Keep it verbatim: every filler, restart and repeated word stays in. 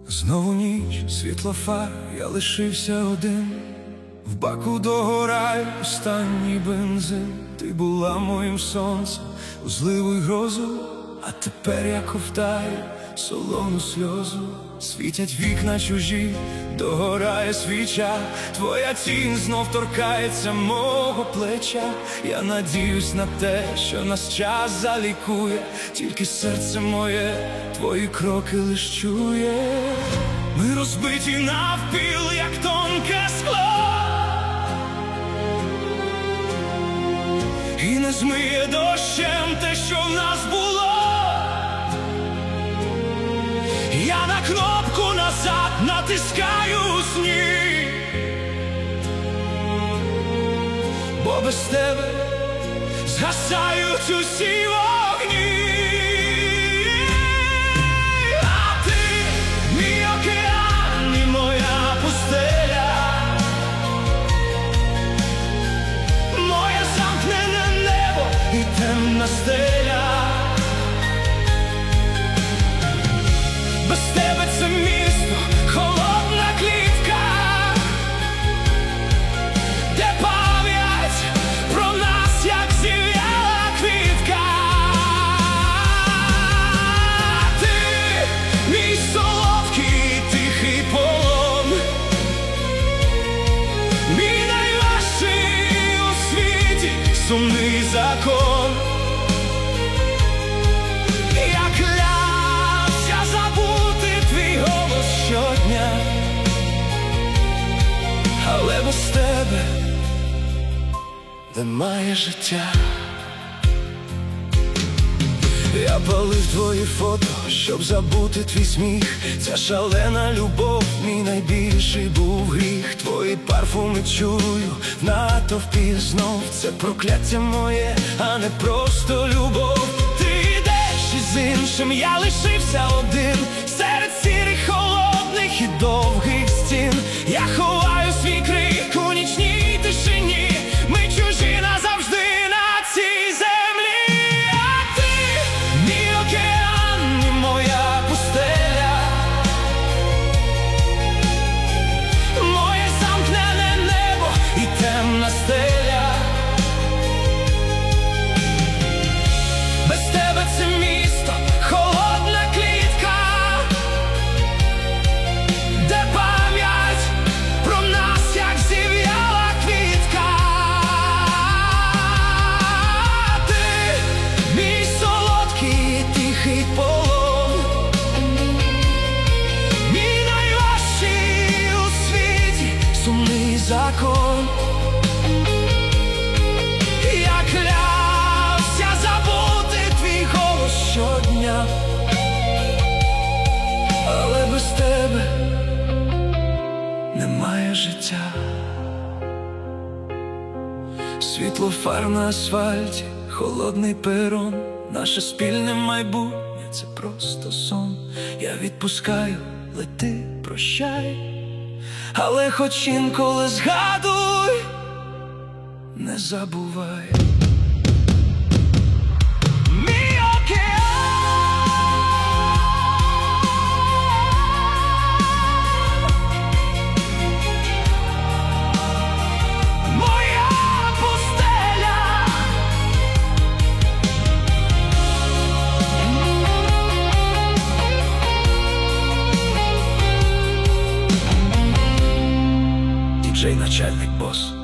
Знову ніч, світло фар, я лишився один. В баку догорає останній бензин. Ти була моїм сонцем у зливу й грозу, а тепер я ковтаю солону сльозу. Світять вікна чужі, догорає свіча, твоя тінь знов торкається мого плеча. Я надіюсь на те, що нас час залікує, тільки серце моє твої кроки лиш чує. Ми розбиті навпіл, як тонке скло, і не змиє дощем те, що в нас було. Я на кнопку назад натискаю у сні, бо без тебе згасають усі вогні. А ти мій океан і моя пустеля, моє замкнене небо і темна стеля. Без тебе це місто, холодна клітка, де пам'ять про нас, як зів'яла квітка. Ти мій солодкий тихий полон, мій найважчий у світі сумний закон. Але без тебе немає життя. Я палив твої фото, щоб забути твій сміх. Ця шалена любов, мій найбільший був гріх. Твої парфуми чую в натовпі знов. Це прокляття моє, а не просто любов. Ти йдеш із іншим, я лишився один серед сірих, холодних і довгих стін. Я ховаю свій крик у нічній тишині. Ми чужі назавжди на цій землі. А ти мій океан і моя пустеля, моє замкнене небо і темна стеля. Без тебе це місто, холодна клітка, де пам'ять про нас, як зів'яла квітка. Ти мій солодкий тихий полон, мій найважчий у світі сумний закон. Я клявся забути твій голос щодня, але без тебе немає життя. Світло фар на асфальті, холодний перон, наше спільне майбутнє – це просто сон. Я відпускаю, лети, прощай, але хоч інколи згадуй, не забувай. Мій океан, моя пустеля, діджей начальник бос.